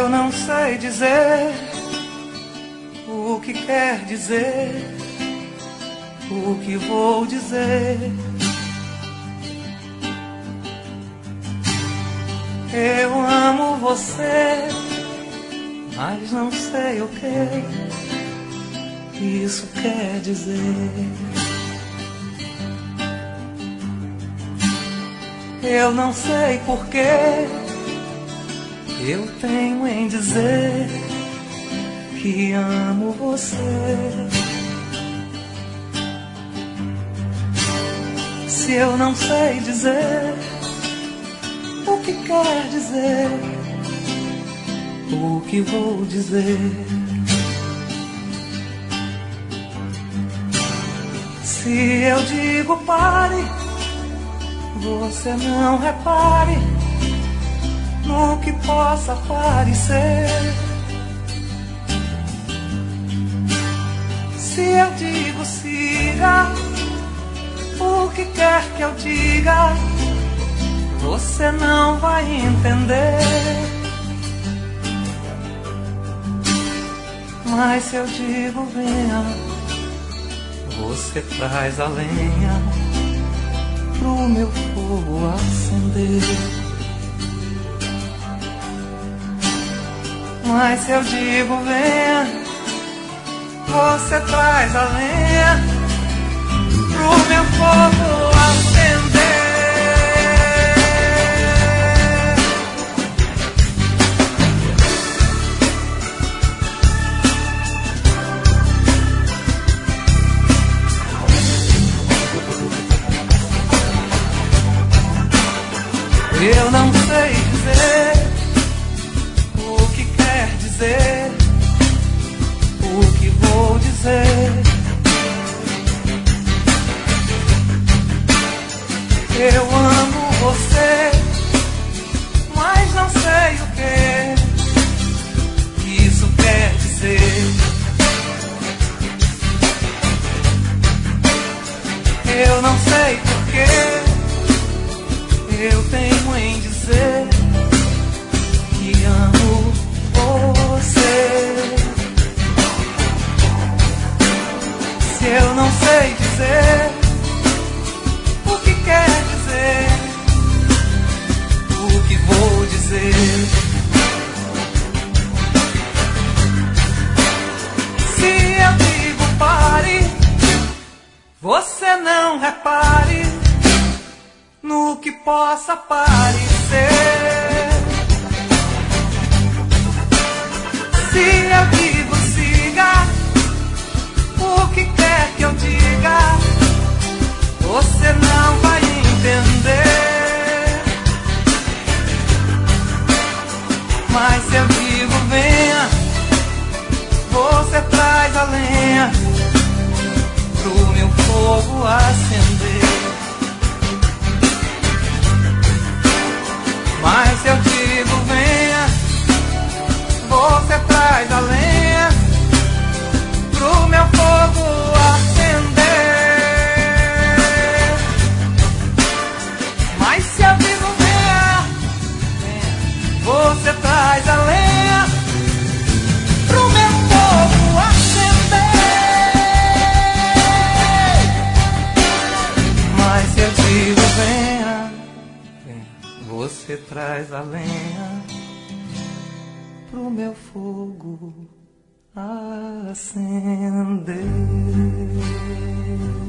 Eu não sei dizer o que quer dizer, o que vou dizer. Eu amo você, mas não sei o que isso quer dizer. Eu não sei porquê eu tenho em dizer que amo você. Se eu não sei dizer o que quer dizer, o que vou dizer. Se eu digo pare, você não repare no que possa parecer. Se eu digo siga, o que quer que eu diga, você não vai entender. Mas se eu digo venha, você traz a lenha pro meu fogo acender. Mas se eu digo venha, você traz a lenha pro meu fogo acender. Eu não sei dizer o que quer dizer, o que vou dizer. Eu amo você, mas não sei o que isso quer dizer. Eu não sei porquê eu tenho em dizer que amo você. Se eu não sei dizer o que quer dizer, o que vou dizer. Se eu digo pare, você não repare no que possa parecer. Se eu digo siga, o que quer que eu diga, você não vai entender. Mas se eu digo venha, você traz a lenha pro meu fogo acender. Mas se eu digo venha, você traz a lenha pro meu fogo acender. Mas se eu digo venha, você traz a lenha pro meu fogo acender. Mas se eu digo venha, você traz a lenha pro meu fogo acender.